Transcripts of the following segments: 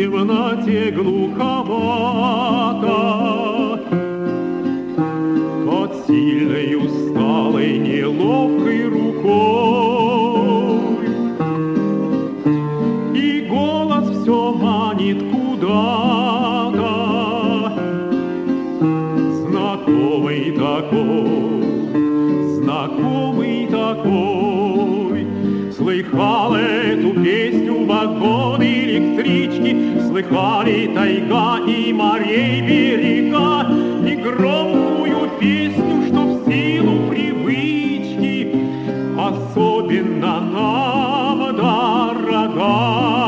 темноте глуховато, под сильной, усталой, неловкой рукой. И голос все манит куда-то, знакомый такой. Слыхал эту песню вагоны электрички, слыхали тайга и морей берега, негромкую песню, что в силу привычки особенно нам дорога.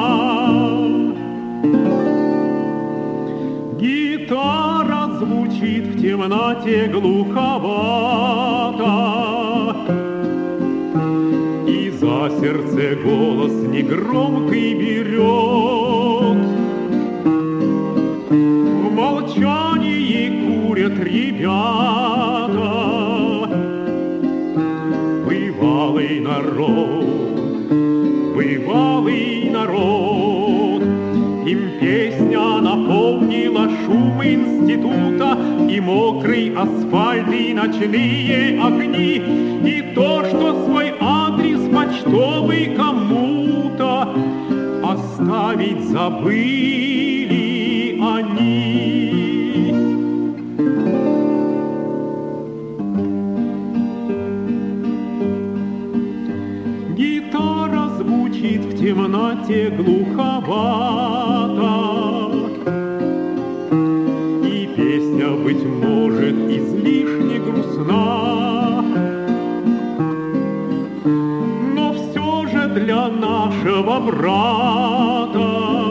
Гитара звучит в темноте глуховато, за сердце голос негромкий берет. В молчании курят ребята. Бывалый народ, им песня напомнила шум института и мокрый асфальт, и ночные огни, и то, что свой адрес почтовый кому-то оставить забыли они. Гитара звучит в темноте глуховато, и песня, быть может, излишне грустна, для нашего брата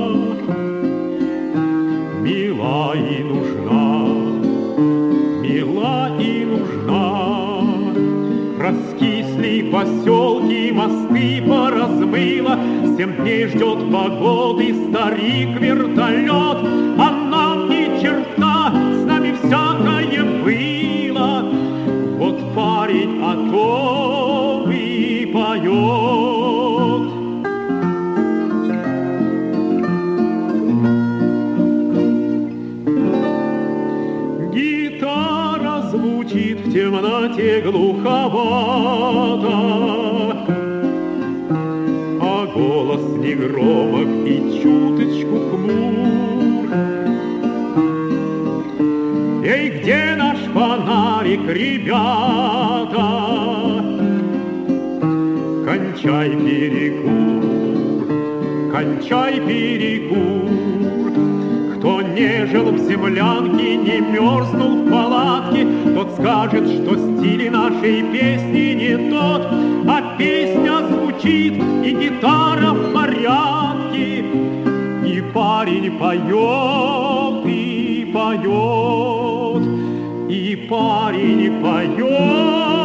мила и нужна. Раскисли поселки, мосты поразмыло, 7 дней ждет погоды старик-вертолет, а нам ни черта, с нами всякое было. Вот парень о том и поет. Гитара звучит в темноте глуховато, а голос негромок и чуточку хмур. Эй, где наш фонарик, ребята? Кончай перекур. Кто не жил в землянке, не мерзнул в палатке, тот скажет, что стиль нашей песни не тот, а песня звучит, и гитара в порядке, и парень поет, и парень поет.